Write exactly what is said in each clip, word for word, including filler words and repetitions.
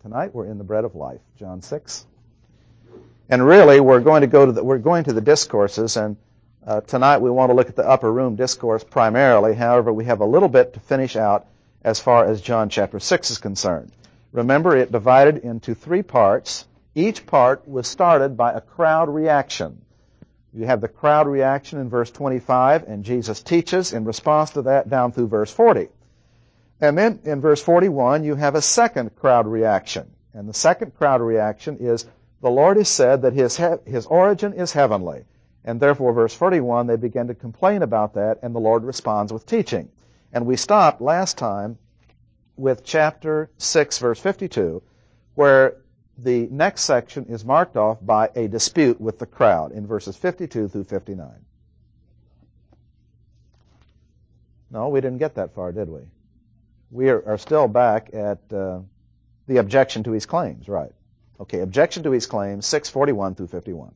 tonight we're in the bread of life, John six. And really, we're going to go to the, we're going to the discourses, and uh, tonight we want to look at the upper room discourse primarily. However, we have a little bit to finish out as far as John chapter six is concerned. Remember, it divided into three parts. Each part was started by a crowd reaction. You have the crowd reaction in verse twenty-five, and Jesus teaches in response to that down through verse forty. And then in verse forty-one, you have a second crowd reaction. And the second crowd reaction is, the Lord has said that his, he- his origin is heavenly. And therefore, verse forty-one, they begin to complain about that, and the Lord responds with teaching. And we stopped last time with chapter six, verse fifty-two, where the next section is marked off by a dispute with the crowd in verses fifty-two through fifty-nine. No, we didn't get that far, did we? We are, are still back at uh, the objection to his claims, right? Okay, objection to his claims, six forty-one through fifty-one.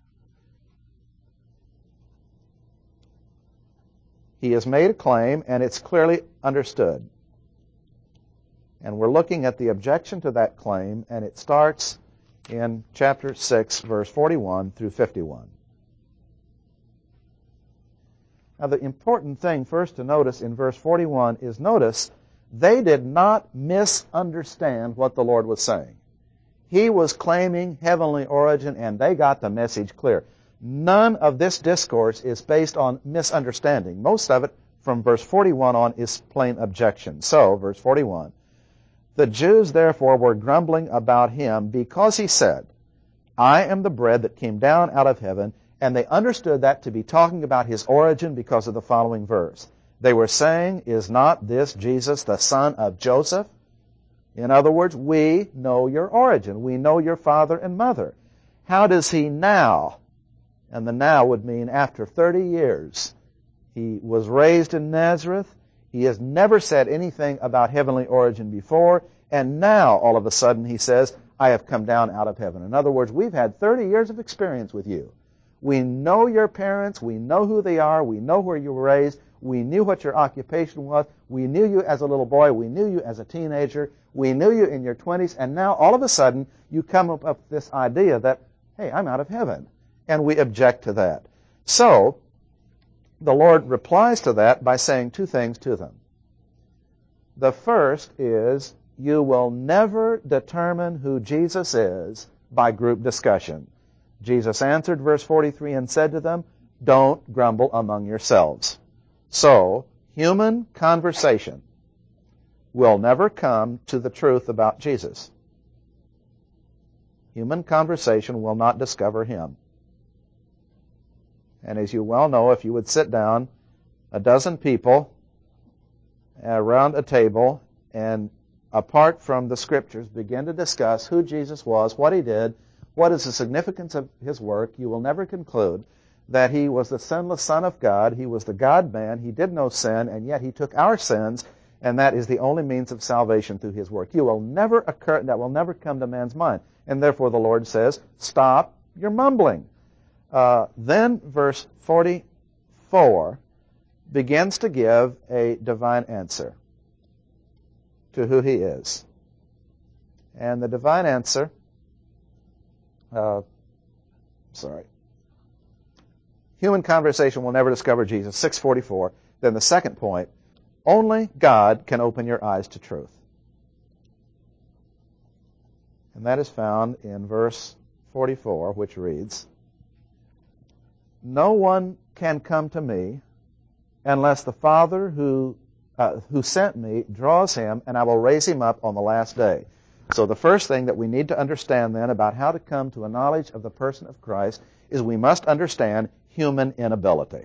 He has made a claim, and it's clearly understood. And we're looking at the objection to that claim, and it starts in chapter six, verse forty-one through fifty-one. Now, the important thing first to notice in verse forty-one is notice they did not misunderstand what the Lord was saying. He was claiming heavenly origin, and they got the message clear. None of this discourse is based on misunderstanding. Most of it from verse forty-one on is plain objection. So, verse forty-one, the Jews therefore were grumbling about him because he said, I am the bread that came down out of heaven, and they understood that to be talking about his origin because of the following verse. They were saying, is not this Jesus the son of Joseph? In other words, we know your origin. We know your father and mother. How does he now? And the now would mean after thirty years. He was raised in Nazareth. He has never said anything about heavenly origin before. And now, all of a sudden, he says, I have come down out of heaven. In other words, we've had thirty years of experience with you. We know your parents. We know who they are. We know where you were raised. We knew what your occupation was. We knew you as a little boy. We knew you as a teenager. We knew you in your twenties. And now, all of a sudden, you come up with this idea that, hey, I'm out of heaven. And we object to that. So, the Lord replies to that by saying two things to them. The first is, you will never determine who Jesus is by group discussion. Jesus answered, verse forty-three, and said to them, don't grumble among yourselves. So, human conversation will never come to the truth about Jesus. Human conversation will not discover him. And as you well know, if you would sit down, a dozen people around a table and apart from the Scriptures begin to discuss who Jesus was, what he did, what is the significance of his work, you will never conclude that he was the sinless Son of God, he was the God-man, he did no sin, and yet he took our sins, and that is the only means of salvation through his work. You will never occur, that will never come to man's mind. And therefore the Lord says, stop your mumbling. Uh, then verse forty-four begins to give a divine answer to who he is. And the divine answer, uh, sorry, human conversation will never discover Jesus, six forty-four. Then the second point, only God can open your eyes to truth. And that is found in verse forty-four, which reads, no one can come to me unless the Father who uh, who sent me draws him, and I will raise him up on the last day. So the first thing that we need to understand then about how to come to a knowledge of the person of Christ is we must understand human inability.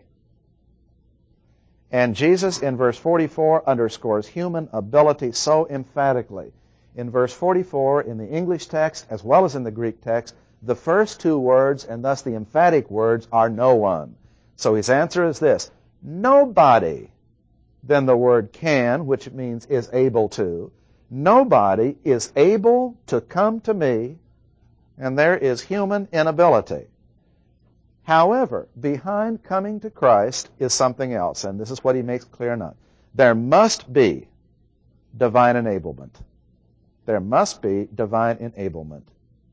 And Jesus in verse forty-four underscores human ability so emphatically. In verse forty-four, in the English text as well as in the Greek text, the first two words, and thus the emphatic words, are no one. So his answer is this, nobody, then the word can, which means is able to, nobody is able to come to me, and there is human inability. However, behind coming to Christ is something else, and this is what he makes clear enough. There must be divine enablement. There must be divine enablement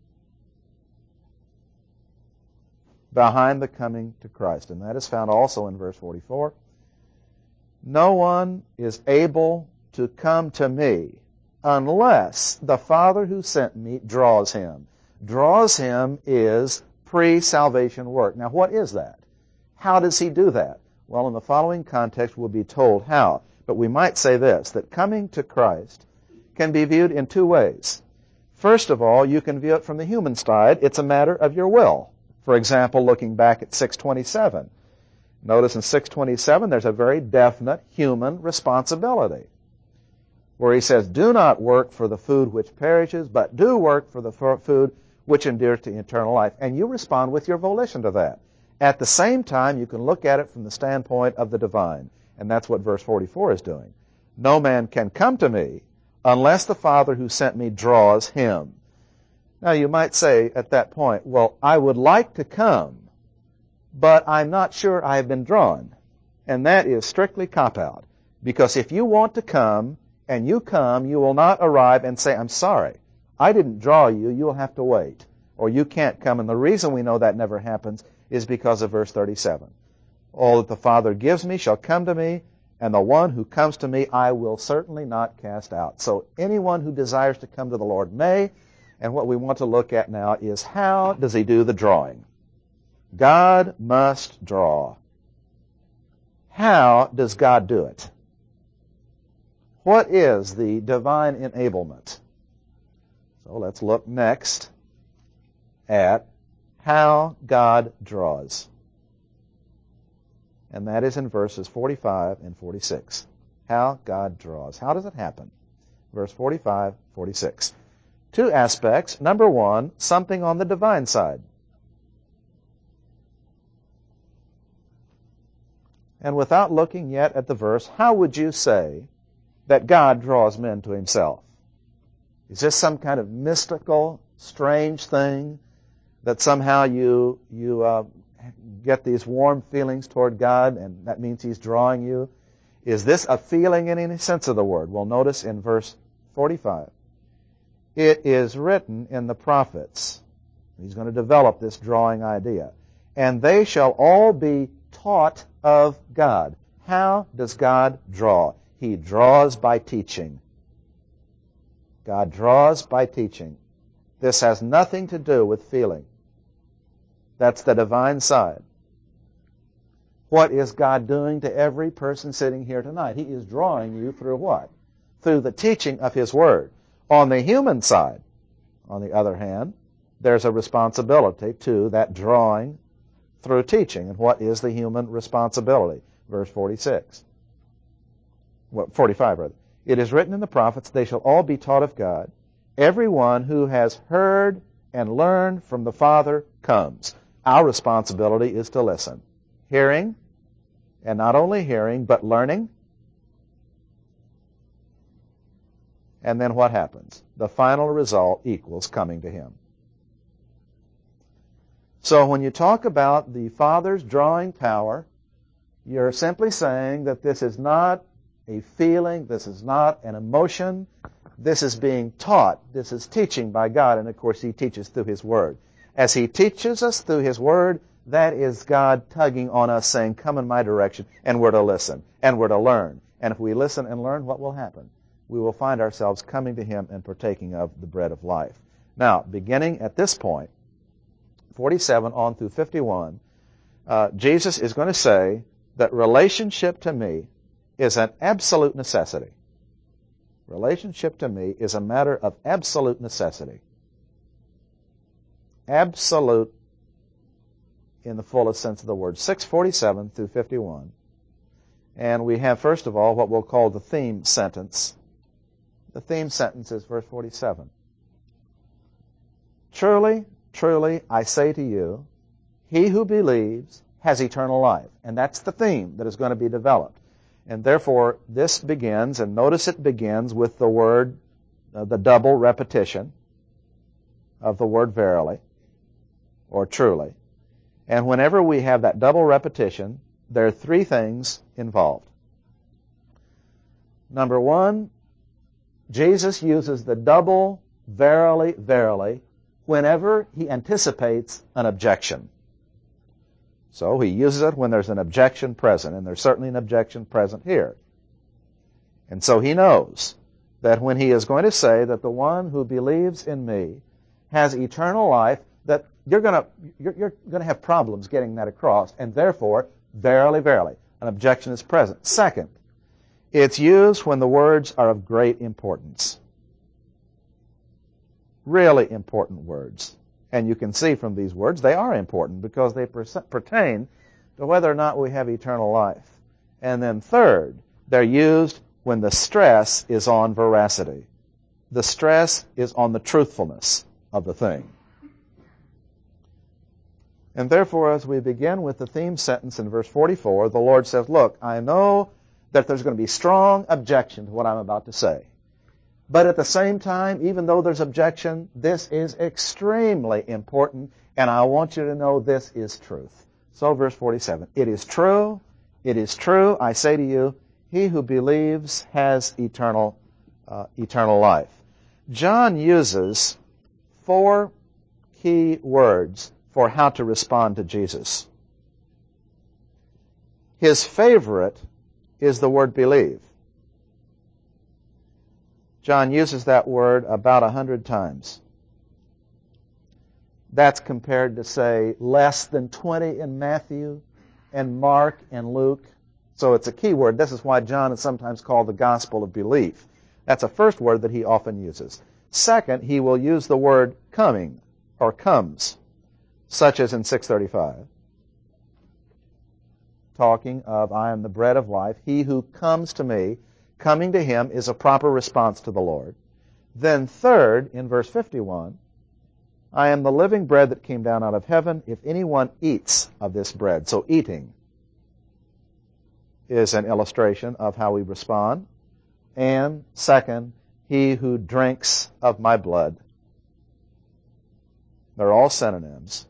behind the coming to Christ. And that is found also in verse forty-four. No one is able to come to me unless the Father who sent me draws him. Draws him is pre-salvation work. Now, what is that? How does he do that? Well, in the following context, we'll be told how. But we might say this, that coming to Christ can be viewed in two ways. First of all, you can view it from the human side. It's a matter of your will. For example, looking back at six twenty-seven. Notice in six twenty-seven, there's a very definite human responsibility, where he says, do not work for the food which perishes, but do work for the food which endures to eternal life. And you respond with your volition to that. At the same time, you can look at it from the standpoint of the divine. And that's what verse forty-four is doing. No man can come to me unless the Father who sent me draws him. Now you might say at that point, well, I would like to come, but I'm not sure I have been drawn. And that is strictly cop-out. Because if you want to come, and you come, you will not arrive and say, I'm sorry, I didn't draw you, you'll have to wait. Or you can't come. And the reason we know that never happens is because of verse thirty-seven. All that the Father gives me shall come to me, and the one who comes to me I will certainly not cast out. So anyone who desires to come to the Lord may, and what we want to look at now is how does he do the drawing? God must draw. How does God do it? What is the divine enablement? So let's look next at how God draws. And that is in verses forty-five and forty-six. How God draws. How does it happen? Verse forty-five, forty-six. Two aspects. Number one, something on the divine side. And without looking yet at the verse, how would you say that God draws men to himself? Is this some kind of mystical, strange thing that somehow you you uh, get these warm feelings toward God and that means he's drawing you? Is this a feeling in any sense of the word? Well, notice in verse forty-five. It is written in the prophets. He's going to develop this drawing idea. And they shall all be taught of God. How does God draw? He draws by teaching. God draws by teaching. This has nothing to do with feeling. That's the divine side. What is God doing to every person sitting here tonight? He is drawing you through what? Through the teaching of his word. On the human side, on the other hand, there's a responsibility to that drawing through teaching. And what is the human responsibility? Verse forty-six. Well, forty-five, rather. It is written in the prophets, they shall all be taught of God. Everyone who has heard and learned from the Father comes. Our responsibility is to listen. Hearing, and not only hearing, but learning. And then what happens? The final result equals coming to him. So when you talk about the Father's drawing power, you're simply saying that this is not a feeling, this is not an emotion, this is being taught, this is teaching by God, and of course he teaches through his word. As he teaches us through his word, that is God tugging on us saying, come in my direction, and we're to listen, and we're to learn. And if we listen and learn, what will happen? We will find ourselves coming to him and partaking of the bread of life. Now, beginning at this point, forty-seven on through fifty-one, uh, Jesus is going to say that relationship to me is an absolute necessity. Relationship to me is a matter of absolute necessity. Absolute in the fullest sense of the word. six forty-seven through fifty-one. And we have, first of all, what we'll call the theme sentence. The theme sentence is verse forty-seven. Truly, truly, I say to you, he who believes has eternal life. And that's the theme that is going to be developed. And therefore, this begins, and notice it begins with the word, uh, the double repetition of the word verily, or truly. And whenever we have that double repetition, there are three things involved. Number one, Jesus uses the double verily, verily whenever he anticipates an objection. So he uses it when there's an objection present, and there's certainly an objection present here. And so he knows that when he is going to say that the one who believes in me has eternal life, that you're going to you're, you're going to have problems getting that across, and therefore, verily, verily, an objection is present. Second, it's used when the words are of great importance. Really important words. And you can see from these words they are important because they pertain to whether or not we have eternal life. And then third, they're used when the stress is on veracity. The stress is on the truthfulness of the thing. And therefore, as we begin with the theme sentence in verse forty-four, the Lord says, look, I know that there's going to be strong objection to what I'm about to say. But at the same time, even though there's objection, this is extremely important, and I want you to know this is truth. So verse forty-seven, it is true, it is true, I say to you, he who believes has eternal, uh, eternal life. John uses four key words for how to respond to Jesus. His favorite is the word believe. John uses that word about a hundred times. That's compared to, say, less than twenty in Matthew and Mark and Luke. So it's a key word. This is why John is sometimes called the gospel of belief. That's a first word that he often uses. Second, he will use the word coming or comes, such as in six thirty-five. Talking of, I am the bread of life. He who comes to me, coming to him is a proper response to the Lord. Then third, in verse fifty-one, I am the living bread that came down out of heaven. If anyone eats of this bread, so eating is an illustration of how we respond. And second, he who drinks of my blood. They're all synonyms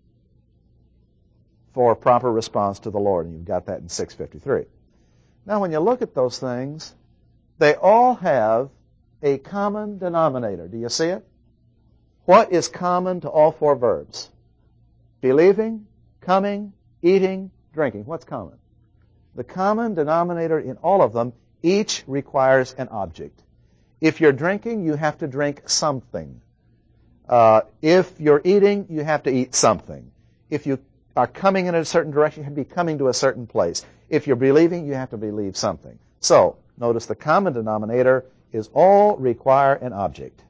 for proper response to the Lord. And you've got that in six fifty-three. Now, when you look at those things, they all have a common denominator. Do you see it? What is common to all four verbs? Believing, coming, eating, drinking. What's common? The common denominator in all of them, each requires an object. If you're drinking, you have to drink something. Uh, if you're eating, you have to eat something. If you are coming in a certain direction, you have to be coming to a certain place. If you're believing, you have to believe something. So, notice the common denominator is all require an object.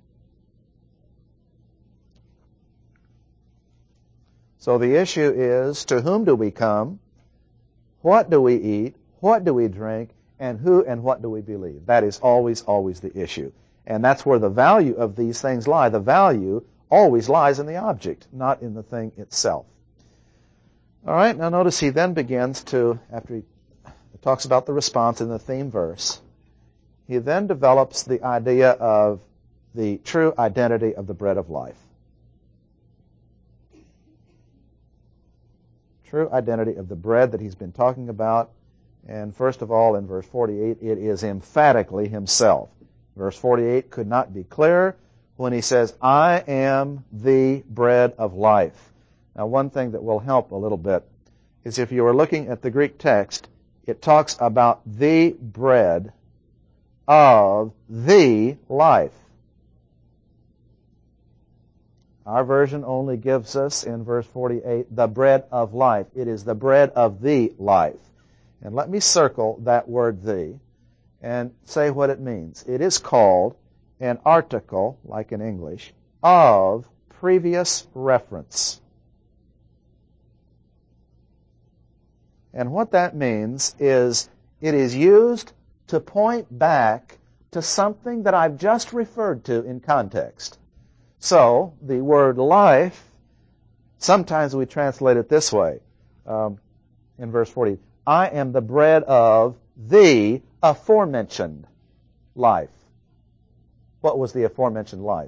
So the issue is, to whom do we come? What do we eat? What do we drink? And who and what do we believe? That is always, always the issue. And that's where the value of these things lie. The value always lies in the object, not in the thing itself. All right, now notice he then begins to, after he talks about the response in the theme verse, he then develops the idea of the true identity of the bread of life. True identity of the bread that he's been talking about. And first of all, in verse forty-eight, it is emphatically himself. Verse forty-eight could not be clearer when he says, I am the bread of life. Now, one thing that will help a little bit is if you are looking at the Greek text, it talks about the bread of the life. Our version only gives us, in verse forty-eight, the bread of life. It is the bread of the life. And let me circle that word the and say what it means. It is called an article, like in English, of previous reference. And what that means is it is used to point back to something that I've just referred to in context. So, the word life, sometimes we translate it this way, um, in verse forty. I am the bread of the aforementioned life. What was the aforementioned life?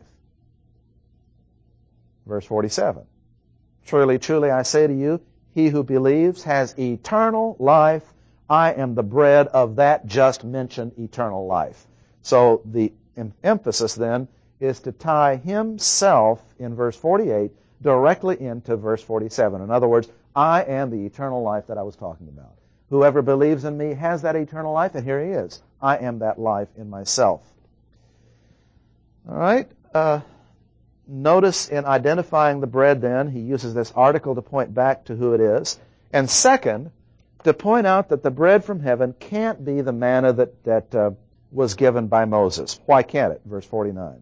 Verse forty-seven. Truly, truly, I say to you, he who believes has eternal life. I am the bread of that just mentioned eternal life. So the em- emphasis then is to tie himself in verse forty-eight directly into verse forty-seven. In other words, I am the eternal life that I was talking about. Whoever believes in me has that eternal life, and here he is. I am that life in myself. All right. Uh, notice in identifying the bread then, he uses this article to point back to who it is. And second, to point out that the bread from heaven can't be the manna that, that uh, was given by Moses. Why can't it? Verse forty-nine.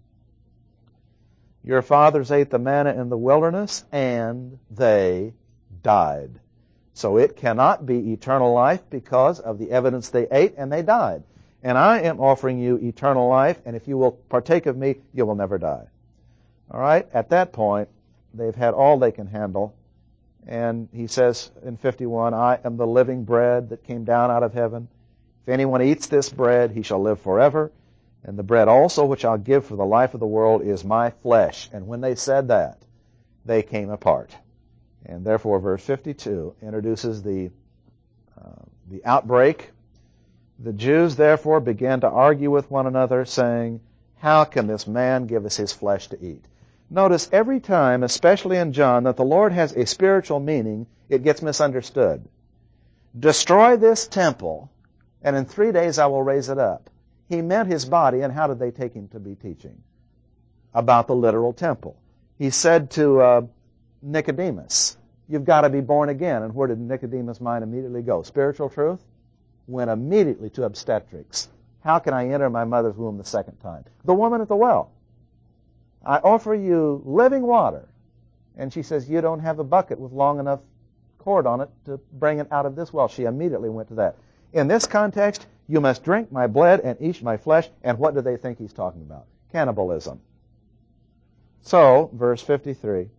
Your fathers ate the manna in the wilderness, and they died. So it cannot be eternal life because of the evidence they ate, and they died. And I am offering you eternal life, and if you will partake of me, you will never die. All right? At that point, they've had all they can handle. And he says in fifty-one, I am the living bread that came down out of heaven. If anyone eats this bread, he shall live forever. And the bread also which I'll give for the life of the world is my flesh. And when they said that, they came apart. And therefore, verse fifty-two introduces the, uh, the outbreak. The Jews, therefore, began to argue with one another, saying, how can this man give us his flesh to eat? Notice every time, especially in John, that the Lord has a spiritual meaning, it gets misunderstood. Destroy this temple, and in three days I will raise it up. He meant his body, and how did they take him to be teaching? About the literal temple. He said to uh, Nicodemus, you've got to be born again. And where did Nicodemus' mind immediately go? Spiritual truth? Went immediately to obstetrics. How can I enter my mother's womb the second time? The woman at the well. I offer you living water. And she says, you don't have a bucket with long enough cord on it to bring it out of this well. She immediately went to that. In this context, you must drink my blood and eat my flesh. And what do they think he's talking about? Cannibalism. So, verse fifty-three,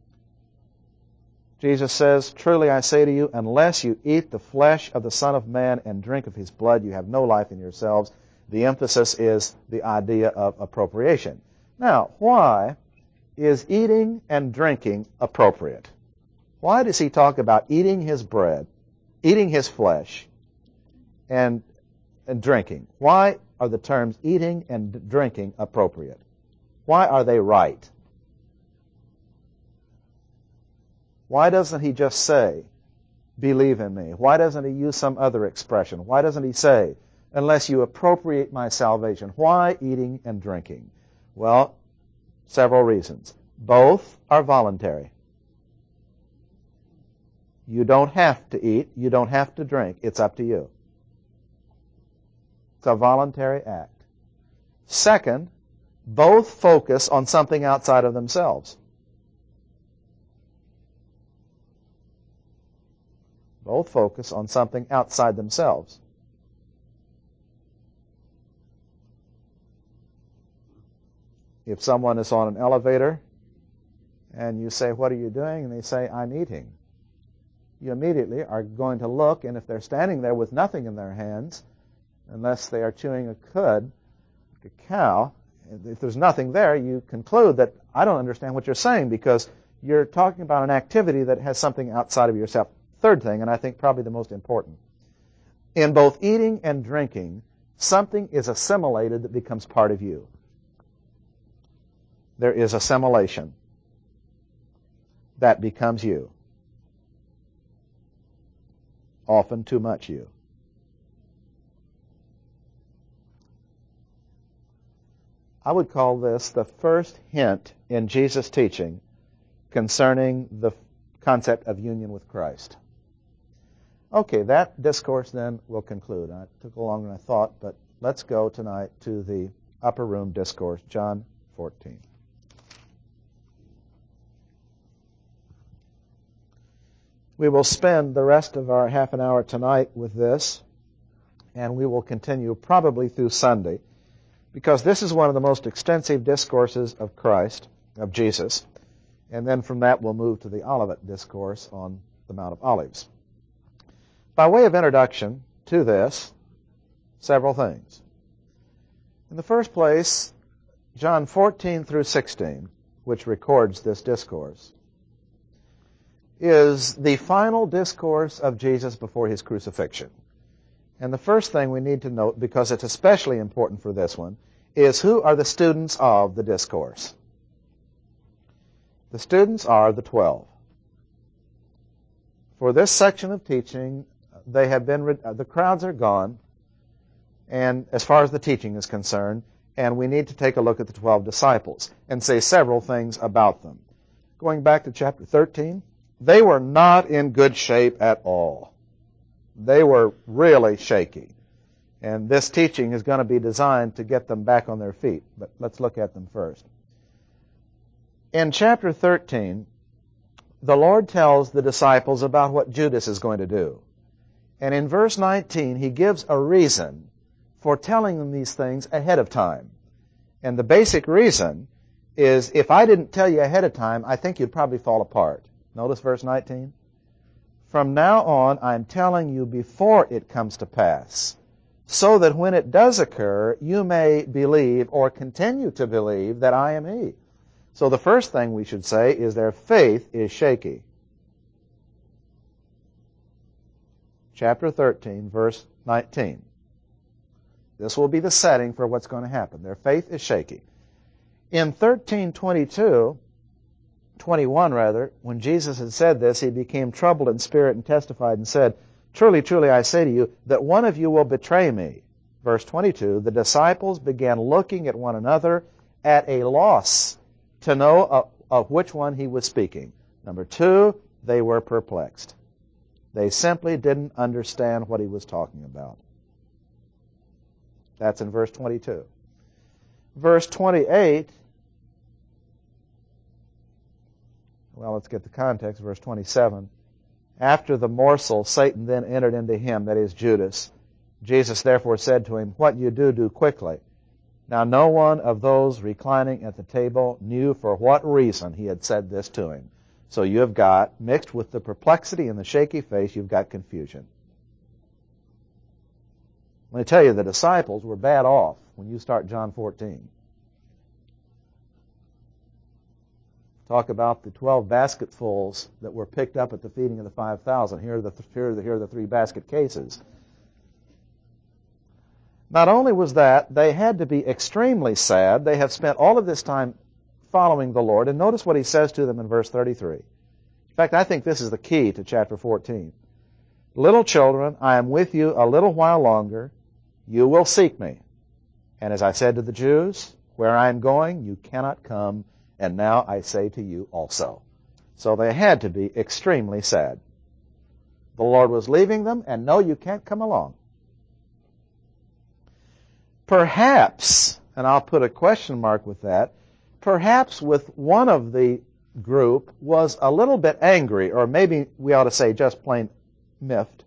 Jesus says, truly I say to you, unless you eat the flesh of the Son of Man and drink of his blood, you have no life in yourselves. The emphasis is the idea of appropriation. Now, why is eating and drinking appropriate? Why does he talk about eating his bread, eating his flesh, and, and drinking? Why are the terms eating and drinking appropriate? Why are they right? Why doesn't he just say, believe in me? Why doesn't he use some other expression? Why doesn't he say, unless you appropriate my salvation? Why eating and drinking? Well, several reasons. Both are voluntary. You don't have to eat. You don't have to drink. It's up to you. It's a voluntary act. Second, both focus on something outside of themselves. Both focus on something outside themselves. If someone is on an elevator and you say, what are you doing? And they say, I'm eating. You immediately are going to look, and if they're standing there with nothing in their hands, unless they are chewing a cud, like a cow, if there's nothing there, you conclude that I don't understand what you're saying because you're talking about an activity that has something outside of yourself. Third thing, and I think probably the most important, in both eating and drinking, something is assimilated that becomes part of you. There is assimilation that becomes you. Often too much you. I would call this the first hint in Jesus' teaching concerning the concept of union with Christ. Okay, that discourse then will conclude. I took longer than I thought, but let's go tonight to the upper room discourse, John fourteen. We will spend the rest of our half an hour tonight with this, and we will continue probably through Sunday, because this is one of the most extensive discourses of Christ, of Jesus, and then from that we'll move to the Olivet Discourse on the Mount of Olives. By way of introduction to this, several things. In the first place, John fourteen through sixteen, which records this discourse, is the final discourse of Jesus before his crucifixion. And the first thing we need to note, because it's especially important for this one, is who are the students of the discourse. The students are the twelve. For this section of teaching, they have been, the crowds are gone, and as far as the teaching is concerned, and we need to take a look at the twelve disciples and say several things about them. Going back to chapter thirteen, they were not in good shape at all. They were really shaky. And this teaching is going to be designed to get them back on their feet. But let's look at them first. In chapter thirteen, the Lord tells the disciples about what Judas is going to do. And in verse nineteen, he gives a reason for telling them these things ahead of time. And the basic reason is, if I didn't tell you ahead of time, I think you'd probably fall apart. Notice verse nineteen. From now on, I'm telling you before it comes to pass, so that when it does occur, you may believe or continue to believe that I am He. So the first thing we should say is their faith is shaky. Chapter thirteen, verse nineteen. This will be the setting for what's going to happen. Their faith is shaky. In thirteen twenty-two, twenty-one rather, when Jesus had said this, he became troubled in spirit and testified and said, Truly, truly, I say to you, that one of you will betray me. Verse twenty-two, the disciples began looking at one another at a loss to know of, of which one he was speaking. Number two, they were perplexed. They simply didn't understand what he was talking about. That's in verse twenty-two. Verse twenty-eight, well, let's get the context, verse twenty-seven. After the morsel, Satan then entered into him, that is Judas. Jesus therefore said to him, What you do, do quickly. Now no one of those reclining at the table knew for what reason he had said this to him. So you have got, mixed with the perplexity and the shaky face, you've got confusion. Let me tell you, the disciples were bad off when you start John fourteen. Talk about the twelve basketfuls that were picked up at the feeding of the five thousand. Here are the, here are the, here are the three basket cases. Not only was that, they had to be extremely sad. They have spent all of this time following the Lord. And notice what he says to them in verse thirty-three. In fact, I think this is the key to chapter fourteen. Little children, I am with you a little while longer. You will seek me. And as I said to the Jews, where I am going, you cannot come. And now I say to you also. So they had to be extremely sad. The Lord was leaving them, and no, you can't come along. Perhaps, and I'll put a question mark with that, perhaps with one of the group was a little bit angry, or maybe we ought to say just plain miffed.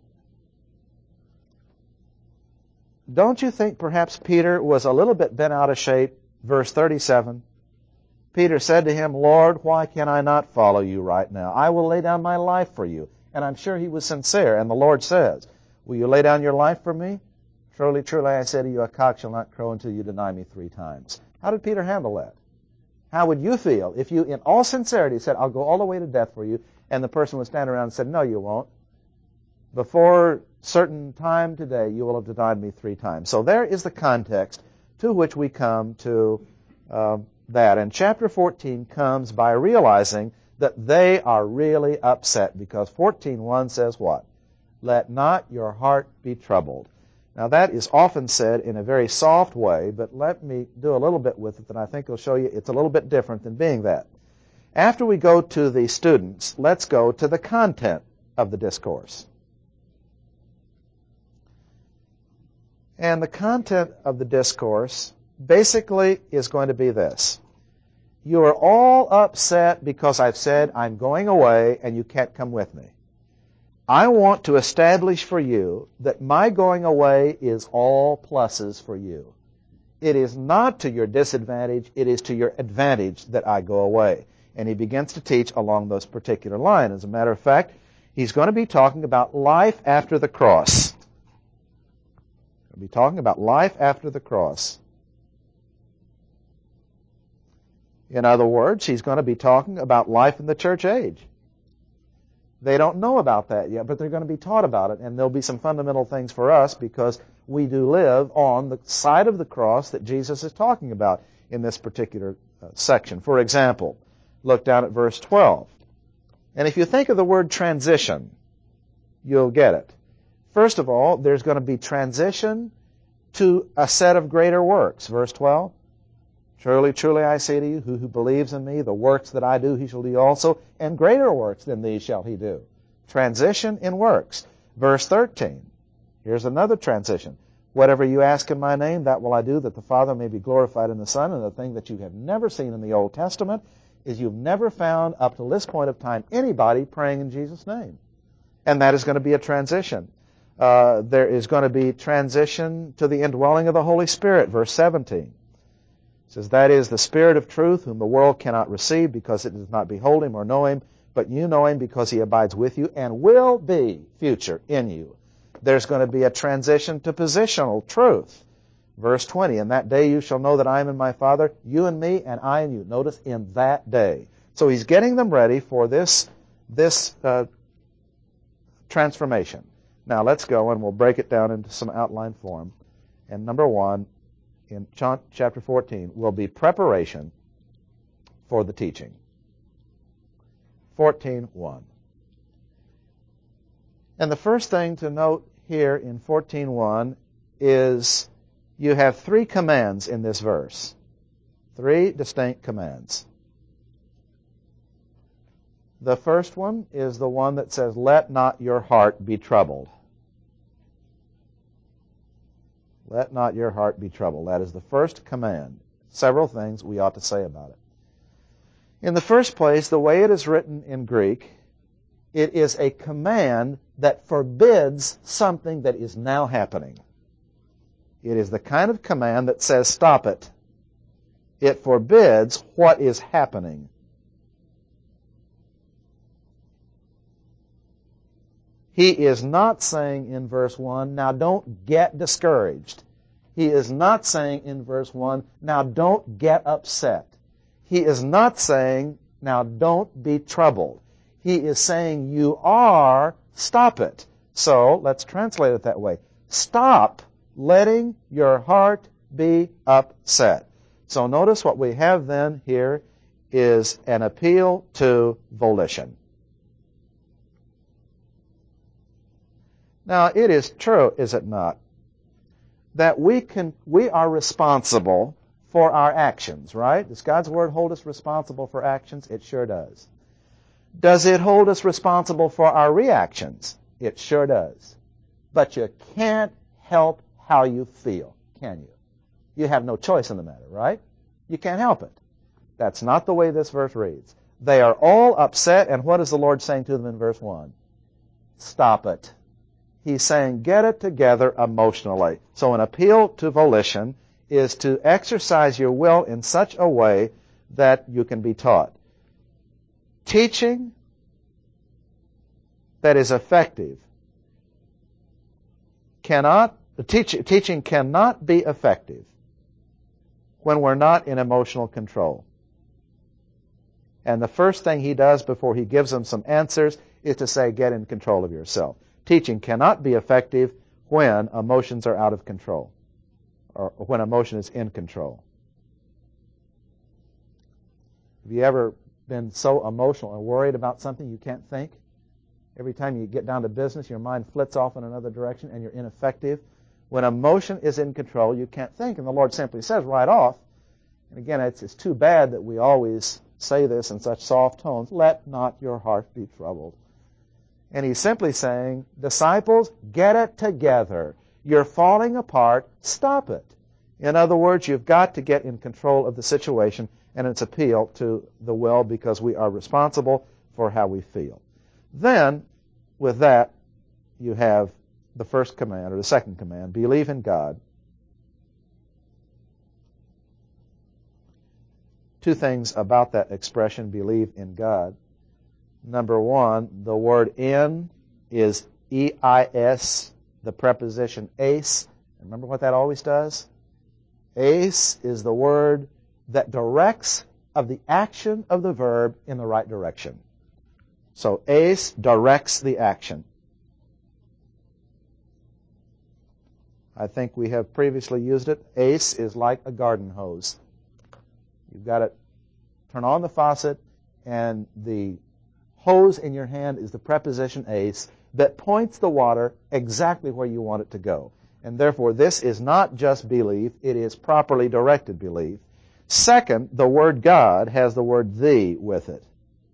Don't you think perhaps Peter was a little bit bent out of shape? Verse thirty-seven. Peter said to him, Lord, why can I not follow you right now? I will lay down my life for you. And I'm sure he was sincere. And the Lord says, will you lay down your life for me? Truly, truly, I say to you, a cock shall not crow until you deny me three times. How did Peter handle that? How would you feel if you, in all sincerity, said, I'll go all the way to death for you, and the person would stand around and said, no, you won't. Before certain time today, you will have denied me three times. So there is the context to which we come to uh, that. And chapter fourteen comes by realizing that they are really upset, because fourteen one says what? Let not your heart be troubled. Now that is often said in a very soft way, but let me do a little bit with it that I think will show you it's a little bit different than being that. After we go to the students, let's go to the content of the discourse. And the content of the discourse basically is going to be this. You are all upset because I've said I'm going away and you can't come with me. I want to establish for you that my going away is all pluses for you. It is not to your disadvantage, it is to your advantage that I go away. And he begins to teach along those particular lines. As a matter of fact, he's going to be talking about life after the cross. He'll be talking about life after the cross. In other words, he's going to be talking about life in the church age. They don't know about that yet, but they're going to be taught about it, and there'll be some fundamental things for us because we do live on the side of the cross that Jesus is talking about in this particular uh, section. For example, look down at verse twelve. And if you think of the word transition, you'll get it. First of all, there's going to be transition to a set of greater works. Verse twelve, truly, truly I say to you, who, who believes in me, the works that I do he shall do also, and greater works than these shall he do. Transition in works. Verse thirteen, here's another transition. Whatever you ask in my name, that will I do, that the Father may be glorified in the Son. And the thing that you have never seen in the Old Testament is you've never found up to this point of time anybody praying in Jesus' name. And that is going to be a transition. Uh, there is going to be transition to the indwelling of the Holy Spirit. Verse seventeen. It says, that is the Spirit of truth, whom the world cannot receive because it does not behold him or know him, but you know him because he abides with you and will be, future, in you. There's going to be a transition to positional truth. Verse twenty, in that day you shall know that I am in my Father, you and me, and I and you. Notice, in that day. So he's getting them ready for this, this uh, transformation. Now let's go and we'll break it down into some outline form. And number one, in John chapter fourteen, will be preparation for the teaching. fourteen one. And the first thing to note here in fourteen one is you have three commands in this verse. Three distinct commands. The first one is the one that says, let not your heart be troubled. Let not your heart be troubled. That is the first command. Several things we ought to say about it. In the first place, the way it is written in Greek, it is a command that forbids something that is now happening. It is the kind of command that says, stop it. It forbids what is happening. He is not saying in verse one, now don't get discouraged. He is not saying in verse one, now don't get upset. He is not saying, now don't be troubled. He is saying, you are, stop it. So, let's translate it that way. Stop letting your heart be upset. So notice what we have then here is an appeal to volition. Now, it is true, is it not, that we can we are responsible for our actions, right? Does God's Word hold us responsible for actions? It sure does. Does it hold us responsible for our reactions? It sure does. But you can't help how you feel, can you? You have no choice in the matter, right? You can't help it. That's not the way this verse reads. They are all upset, and what is the Lord saying to them in verse one? Stop it. He's saying, get it together emotionally. So an appeal to volition is to exercise your will in such a way that you can be taught. Teaching that is effective cannot, teach, teaching cannot be effective when we're not in emotional control. And the first thing he does before he gives them some answers is to say, get in control of yourself. Teaching cannot be effective when emotions are out of control, or when emotion is in control. Have you ever been so emotional and worried about something you can't think? Every time you get down to business, your mind flits off in another direction and you're ineffective. When emotion is in control, you can't think. And the Lord simply says right off, and again, it's, it's too bad that we always say this in such soft tones, let not your heart be troubled. And he's simply saying, disciples, get it together. You're falling apart. Stop it. In other words, you've got to get in control of the situation and its appeal to the will because we are responsible for how we feel. Then, with that, you have the first command, or the second command, believe in God. Two things about that expression, believe in God. Number one, the word in is E I S, the preposition eis. Remember what that always does? Eis is the word that directs of the action of the verb in the right direction. So eis directs the action. I think we have previously used it. Eis is like a garden hose. You've got to turn on the faucet, and the hose in your hand is the preposition eis that points the water exactly where you want it to go. And therefore, this is not just belief, it is properly directed belief. Second, the word God has the word the with it.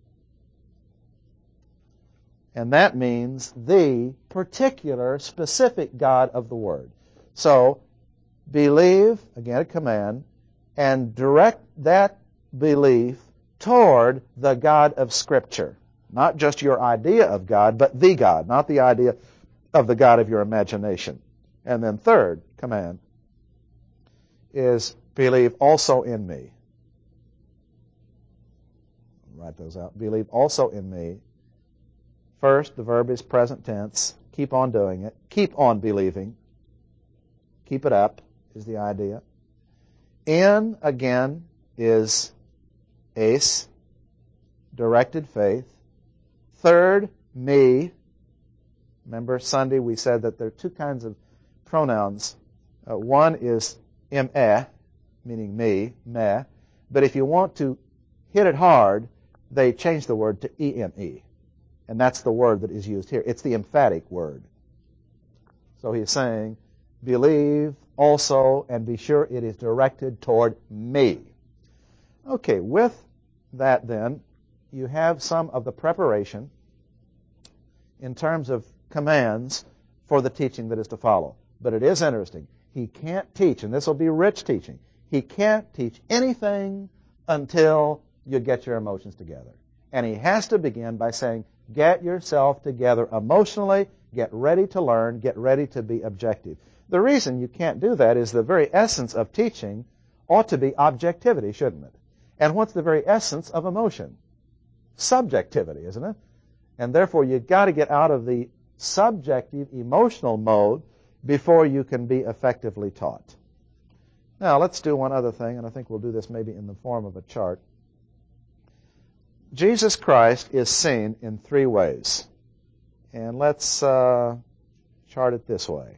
And that means the particular, specific God of the Word. So, believe, again a command, and direct that belief toward the God of Scripture. Not just your idea of God, but the God, not the idea of the God of your imagination. And then third command is believe also in me. Write those out. Believe also in me. First, the verb is present tense. Keep on doing it. Keep on believing. Keep it up is the idea. In, again, is eis, directed faith. Third, me. Remember Sunday we said that there are two kinds of pronouns. Uh, one is me, meaning me, me. But if you want to hit it hard, they change the word to eme. And that's the word that is used here. It's the emphatic word. So he's saying, believe also and be sure it is directed toward me. Okay, with that then, you have some of the preparation in terms of commands for the teaching that is to follow. But it is interesting. He can't teach, and this will be rich teaching, he can't teach anything until you get your emotions together. And he has to begin by saying, get yourself together emotionally, get ready to learn, get ready to be objective. The reason you can't do that is the very essence of teaching ought to be objectivity, shouldn't it? And what's the very essence of emotion? Subjectivity, isn't it? And therefore you've got to get out of the subjective emotional mode before you can be effectively taught. Now let's do one other thing, and I think we'll do this maybe in the form of a chart. Jesus Christ is seen in three ways. And let's uh, chart it this way.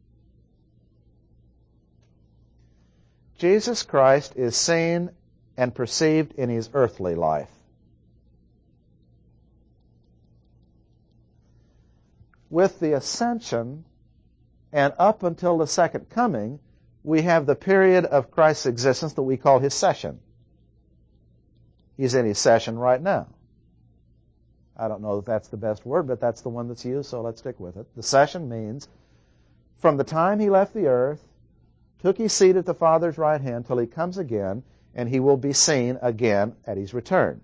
Jesus Christ is seen and perceived in his earthly life. With the ascension and up until the second coming, we have the period of Christ's existence that we call his session. He's in his session right now. I don't know if that's the best word, but that's the one that's used, so let's stick with it. The session means from the time he left the earth, took his seat at the Father's right hand till he comes again, and he will be seen again at his return.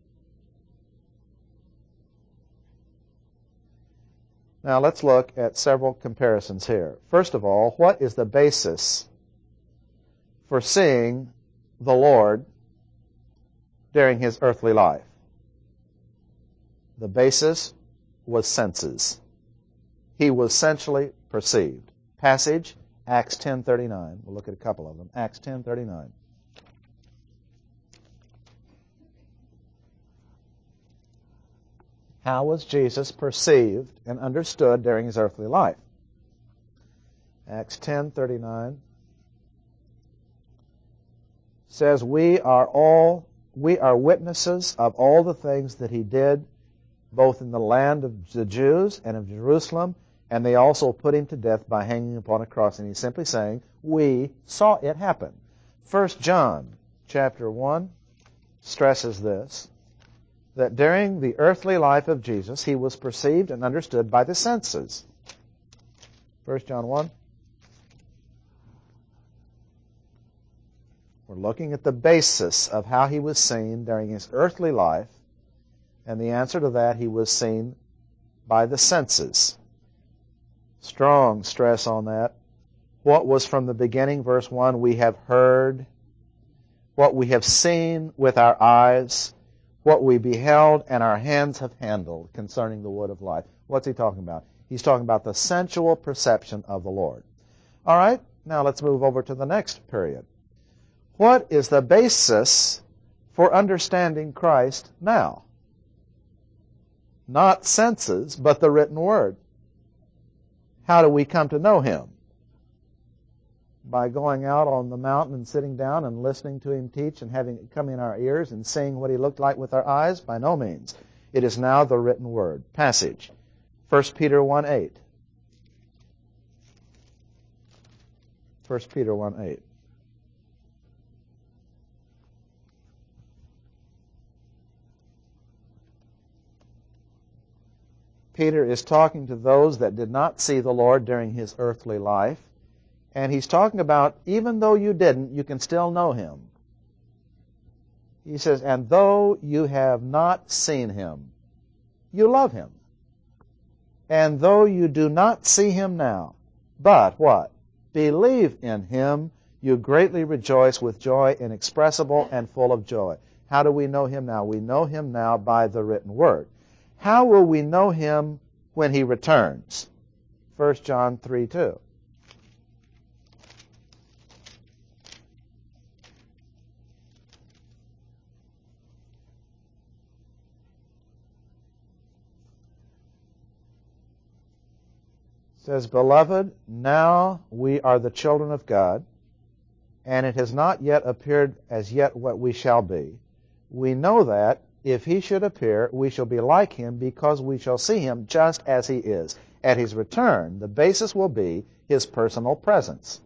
Now let's look at several comparisons here. First of all, what is the basis for seeing the Lord during his earthly life? The basis was senses. He was sensually perceived. Passage, Acts ten thirty-nine. We'll look at a couple of them. Acts ten thirty-nine. How was Jesus perceived and understood during his earthly life? Acts ten thirty-nine says, We are all we are witnesses of all the things that he did, both in the land of the Jews and of Jerusalem, and they also put him to death by hanging upon a cross. And he's simply saying, we saw it happen. First John chapter one stresses this, that during the earthly life of Jesus, he was perceived and understood by the senses. First John one. We're looking at the basis of how he was seen during his earthly life, and the answer to that, he was seen by the senses. Strong stress on that. What was from the beginning, verse one, we have heard, what we have seen with our eyes, what we beheld and our hands have handled concerning the word of life. What's he talking about? He's talking about the sensual perception of the Lord. All right, now let's move over to the next period. What is the basis for understanding Christ now? not senses, but the written Word. How do we come to know Him? By going out on the mountain and sitting down and listening to Him teach and having it come in our ears and seeing what He looked like with our eyes? By no means. It is now the written Word. Passage. First Peter one eight. First Peter one eight. Peter is talking to those that did not see the Lord during His earthly life. And he's talking about, even though you didn't, you can still know Him. He says, and though you have not seen Him, you love Him. And though you do not see Him now, but what? Believe in Him, you greatly rejoice with joy inexpressible and full of joy. How do we know Him now? We know Him now by the written Word. How will we know Him when He returns? First John three two. Says, Beloved, now we are the children of God, and it has not yet appeared as yet what we shall be. We know that if He should appear, we shall be like Him, because we shall see Him just as He is. At His return, the basis will be His personal presence.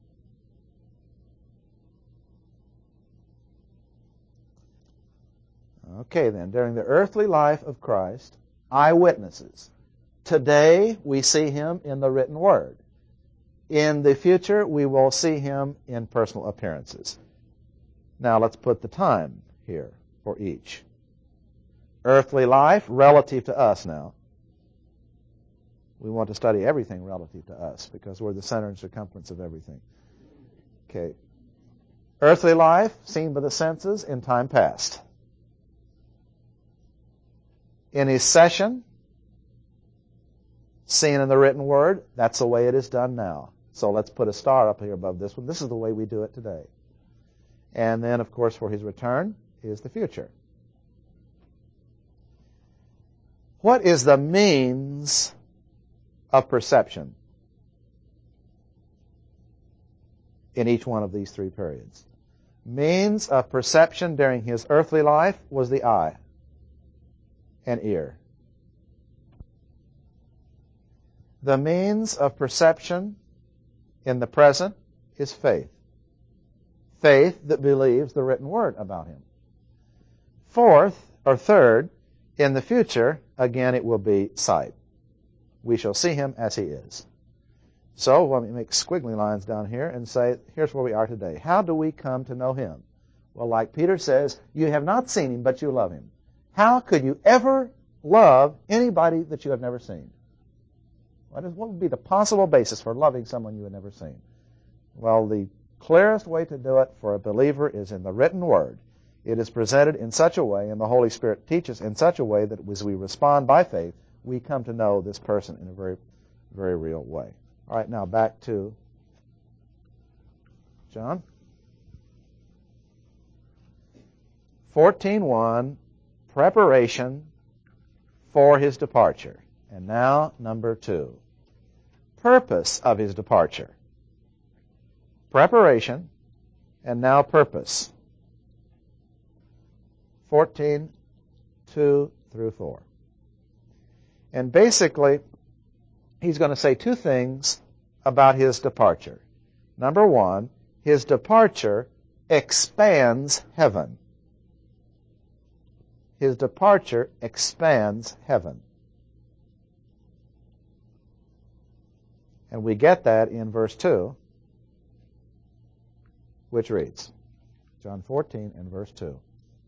Okay, then, during the earthly life of Christ, eyewitnesses. Today, we see Him in the written Word. In the future, we will see Him in personal appearances. Now, let's put the time here for each. Earthly life, relative to us now. We want to study everything relative to us because we're the center and circumference of everything. Okay. Earthly life, seen by the senses in time past. In His session, seen in the written Word, that's the way it is done now. So let's put a star up here above this one. This is the way we do it today. And then, of course, for His return is the future. What is the means of perception in each one of these three periods? Means of perception during His earthly life was the eye and ear. The means of perception in the present is faith. Faith that believes the written Word about Him. Fourth, or third, in the future, again, it will be sight. We shall see Him as He is. So let me make squiggly lines down here and say, here's where we are today. How do we come to know Him? Well, like Peter says, you have not seen Him, but you love Him. How could you ever love anybody that you have never seen? What, is, what would be the possible basis for loving someone you have never seen? Well, the clearest way to do it for a believer is in the written Word. It is presented in such a way, and the Holy Spirit teaches in such a way that as we respond by faith, we come to know this person in a very, very real way. All right, now back to John. fourteen one, preparation for His departure. And now, number two, purpose of His departure. Preparation, and now purpose. fourteen, two through four. And basically, he's going to say two things about His departure. Number one, His departure expands heaven. His departure expands heaven. And we get that in verse two, which reads, John fourteen and verse two.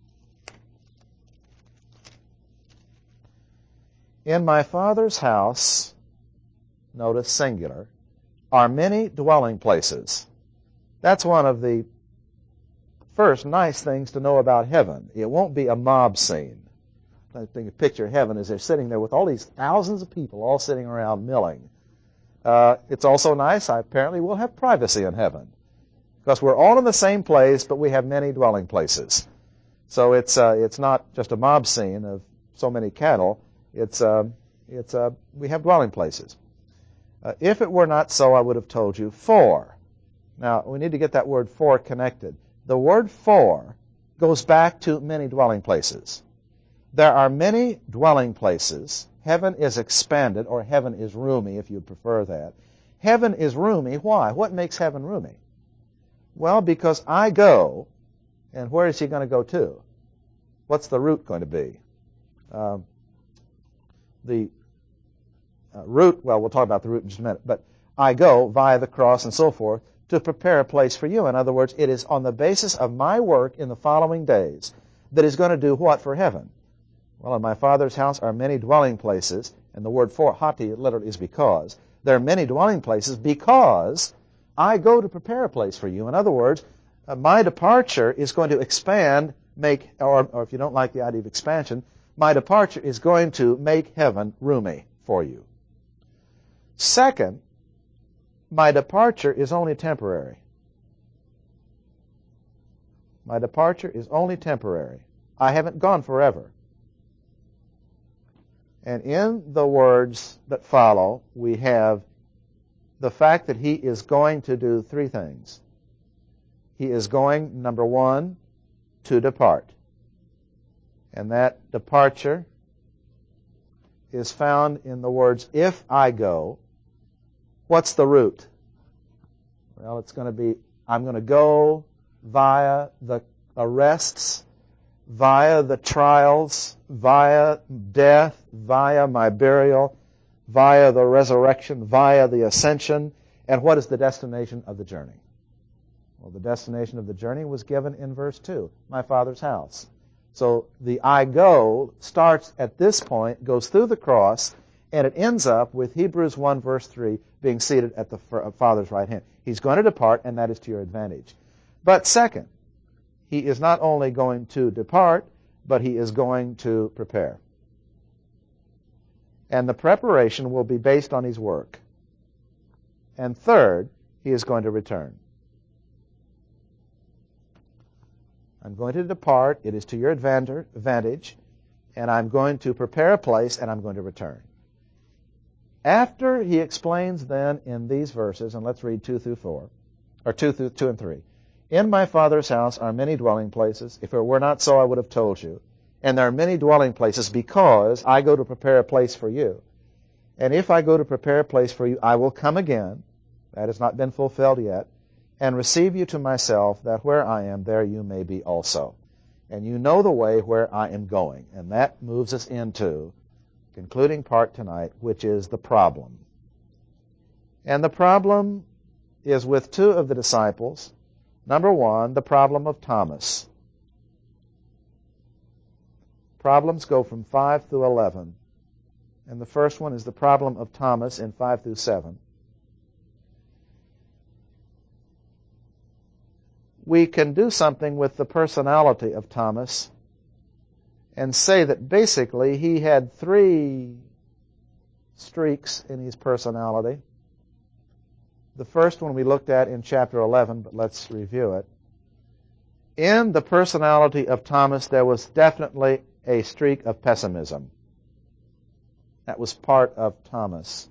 In my Father's house, notice singular, are many dwelling places. That's one of the first nice things to know about heaven. It won't be a mob scene. I think a picture of heaven is they're sitting there with all these thousands of people all sitting around milling. Uh, it's also nice, I apparently we'll have privacy in heaven. Because we're all in the same place, but we have many dwelling places. So it's uh, it's not just a mob scene of so many cattle. It's, uh, it's, uh, we have dwelling places. Uh, if it were not so, I would have told you. For. Now, we need to get that word for connected. The word for goes back to many dwelling places. There are many dwelling places. Heaven is expanded, or heaven is roomy, if you prefer that. Heaven is roomy. Why? What makes heaven roomy? Well, because I go, and where is he going to go to? What's the route going to be? Um, the uh, route, well, we'll talk about the route in just a minute, but I go via the cross and so forth to prepare a place for you. In other words, it is on the basis of my work in the following days that is going to do what for heaven? Well, in my Father's house are many dwelling places, and the word for, hati, literally is because. There are many dwelling places because I go to prepare a place for you. In other words, uh, my departure is going to expand, make, or, or if you don't like the idea of expansion, my departure is going to make heaven roomy for you. Second, my departure is only temporary. My departure is only temporary. I haven't gone forever. And in the words that follow, we have the fact that he is going to do three things. He is going, number one, to depart. And that departure is found in the words, if I go. What's the route? Well, it's going to be, I'm going to go via the arrests, via the trials, via death, via my burial, via the resurrection, via the ascension. And what is the destination of the journey? Well, the destination of the journey was given in verse two, my Father's house. So the I go starts at this point, goes through the cross, and it ends up with Hebrews one verse three being seated at the Father's right hand. He's going to depart, and that is to your advantage. But second, he is not only going to depart, but he is going to prepare. And the preparation will be based on his work. And third, he is going to return. I'm going to depart, it is to your advantage, and I'm going to prepare a place, and I'm going to return. After he explains then in these verses, and let's read two through four, or two through two and three. In my Father's house are many dwelling places. If it were not so, I would have told you. And there are many dwelling places because I go to prepare a place for you. And if I go to prepare a place for you, I will come again. That has not been fulfilled yet. And receive you to myself, that where I am, there you may be also. And you know the way where I am going. And that moves us into concluding part tonight, which is the problem. And the problem is with two of the disciples. Number one, the problem of Thomas. Problems go from five through eleven. And the first one is the problem of Thomas in five through seven. We can do something with the personality of Thomas and say that basically he had three streaks in his personality. The first one we looked at in chapter eleven, but let's review it. In the personality of Thomas, there was definitely a streak of pessimism. That was part of Thomas.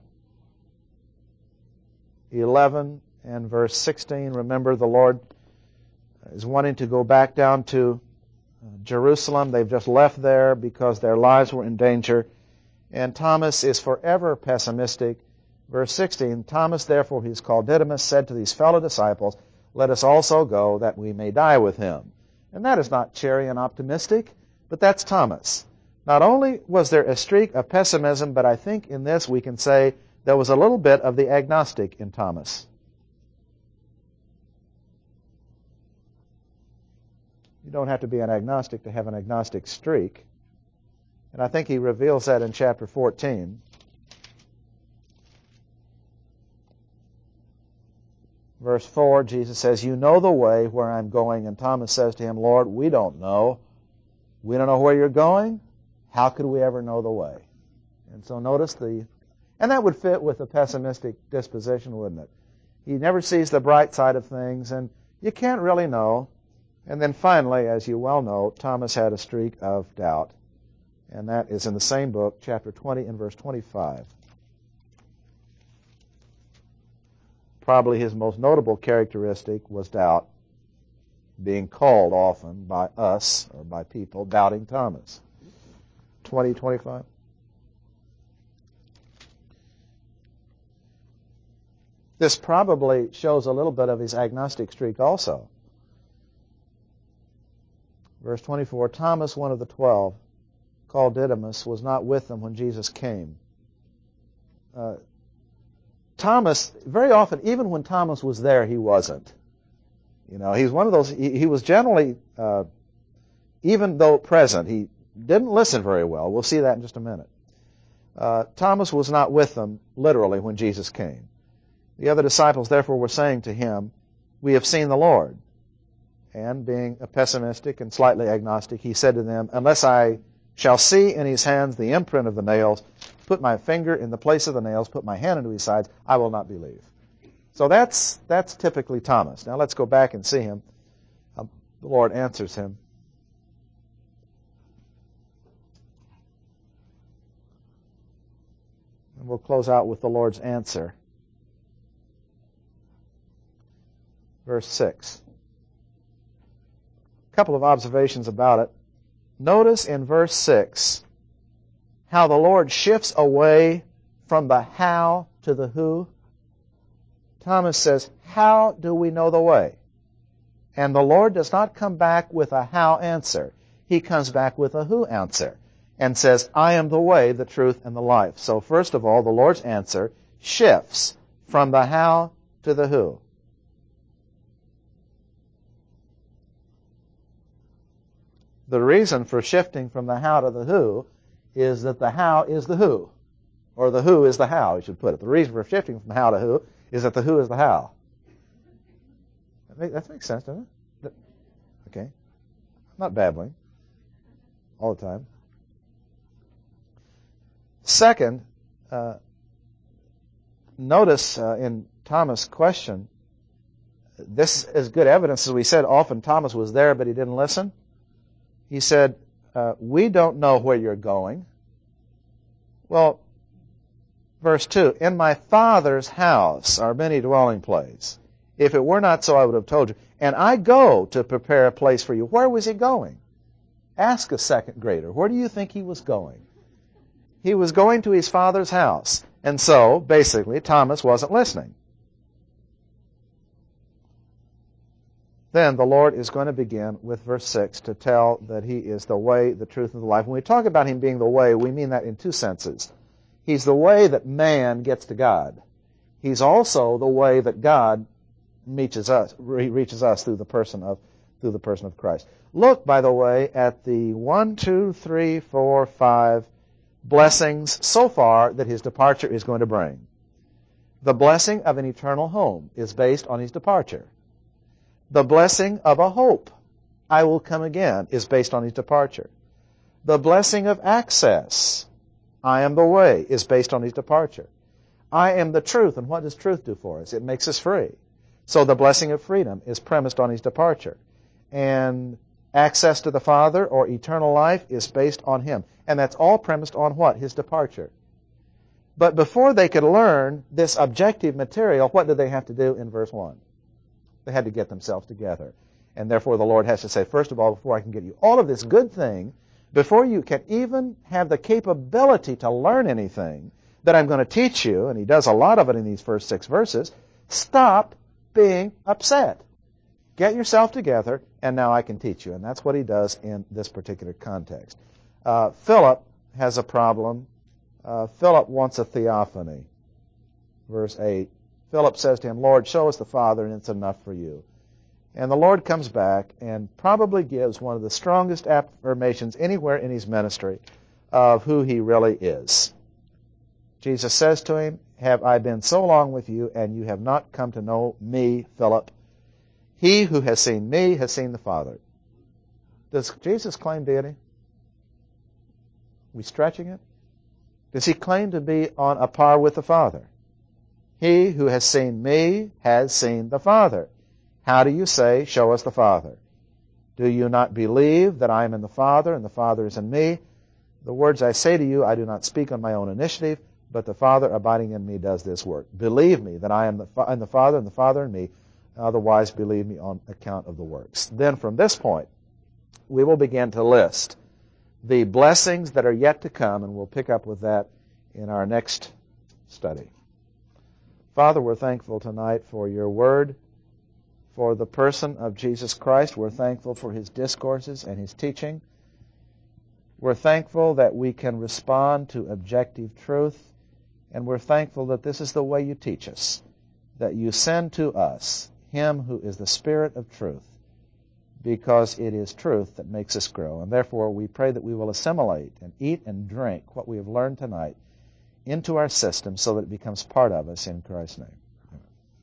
eleven and verse sixteen, remember the Lord is wanting to go back down to Jerusalem. They've just left there because their lives were in danger. And Thomas is forever pessimistic. Verse sixteen, Thomas, therefore, he is called Didymus, said to these fellow disciples, let us also go that we may die with him. And that is not cheery and optimistic, but that's Thomas. Not only was there a streak of pessimism, but I think in this we can say there was a little bit of the agnostic in Thomas. You don't have to be an agnostic to have an agnostic streak. And I think he reveals that in chapter fourteen. Verse four, Jesus says, you know the way where I'm going. And Thomas says to him, Lord, we don't know. We don't know where you're going. How could we ever know the way? And so notice the, and that would fit with a pessimistic disposition, wouldn't it? He never sees the bright side of things, and you can't really know. And then finally, as you well know, Thomas had a streak of doubt. And that is in the same book, chapter twenty and verse twenty-five. Probably his most notable characteristic was doubt, being called often by us, or by people, Doubting Thomas. twenty, twenty-five. This probably shows a little bit of his agnostic streak also. Verse twenty-four, Thomas, one of the twelve, called Didymus, was not with them when Jesus came. Uh, Thomas, very often, even when Thomas was there, he wasn't. You know, he's one of those, he, he was generally, uh, even though present, he didn't listen very well. We'll see that in just a minute. Uh, Thomas was not with them, literally, when Jesus came. The other disciples, therefore, were saying to him, "We have seen the Lord." And being a pessimistic and slightly agnostic, he said to them, "Unless I shall see in his hands the imprint of the nails, put my finger in the place of the nails, put my hand into his sides, I will not believe." So that's that's typically Thomas. Now let's go back and see him. How the Lord answers him. And we'll close out with the Lord's answer. Verse six. A couple of observations about it. Notice in verse six how the Lord shifts away from the how to the who. Thomas says, "How do we know the way?" And the Lord does not come back with a how answer. He comes back with a who answer and says, "I am the way, the truth, and the life." So first of all, the Lord's answer shifts from the how to the who. The reason for shifting from the how to the who is that the how is the who, or the who is the how, you should put it. The reason for shifting from the how to who is that the who is the how. That, make, that makes sense, doesn't it? Okay. I'm not babbling all the time. Second, uh, notice uh, in Thomas' question, this is good evidence. As we said, often Thomas was there, but he didn't listen. He said, uh, "We don't know where you're going." Well, verse two, "In my Father's house are many dwelling places. If it were not so, I would have told you. And I go to prepare a place for you." Where was he going? Ask a second grader. Where do you think he was going? He was going to his Father's house. And so, basically, Thomas wasn't listening. Then the Lord is going to begin with verse six to tell that he is the way, the truth, and the life. When we talk about him being the way, we mean that in two senses. He's the way that man gets to God. He's also the way that God reaches us, reaches us through the person of through the person of Christ. Look, by the way, at the one, two, three, four, five blessings so far that his departure is going to bring. The blessing of an eternal home is based on his departure. The blessing of a hope, I will come again, is based on his departure. The blessing of access, I am the way, is based on his departure. I am the truth, and what does truth do for us? It makes us free. So the blessing of freedom is premised on his departure. And access to the Father, or eternal life, is based on him. And that's all premised on what? His departure. But before they could learn this objective material, what did they have to do in verse one? They had to get themselves together. And therefore the Lord has to say, first of all, before I can give you all of this good thing, before you can even have the capability to learn anything that I'm going to teach you, and he does a lot of it in these first six verses, stop being upset. Get yourself together, and now I can teach you. And that's what he does in this particular context. Uh, Philip has a problem. Uh, Philip wants a theophany. Verse eight. Philip says to him, "Lord, show us the Father, and it's enough for you." And the Lord comes back and probably gives one of the strongest affirmations anywhere in his ministry of who he really is. Jesus says to him, "Have I been so long with you, and you have not come to know me, Philip? He who has seen me has seen the Father." Does Jesus claim deity? Are we stretching it? Does he claim to be on a par with the Father? He who has seen me has seen the Father. How do you say, "Show us the Father"? Do you not believe that I am in the Father and the Father is in me? The words I say to you, I do not speak on my own initiative, but the Father abiding in me does this work. Believe me that I am the, fa- and the Father and the Father in me. Otherwise, believe me on account of the works. Then from this point, we will begin to list the blessings that are yet to come, and we'll pick up with that in our next study. Father, we're thankful tonight for your word, for the person of Jesus Christ. We're thankful for his discourses and his teaching. We're thankful that we can respond to objective truth, and we're thankful that this is the way you teach us, that you send to us him who is the Spirit of truth, because it is truth that makes us grow. And therefore, we pray that we will assimilate and eat and drink what we have learned tonight into our system so that it becomes part of us in Christ's name.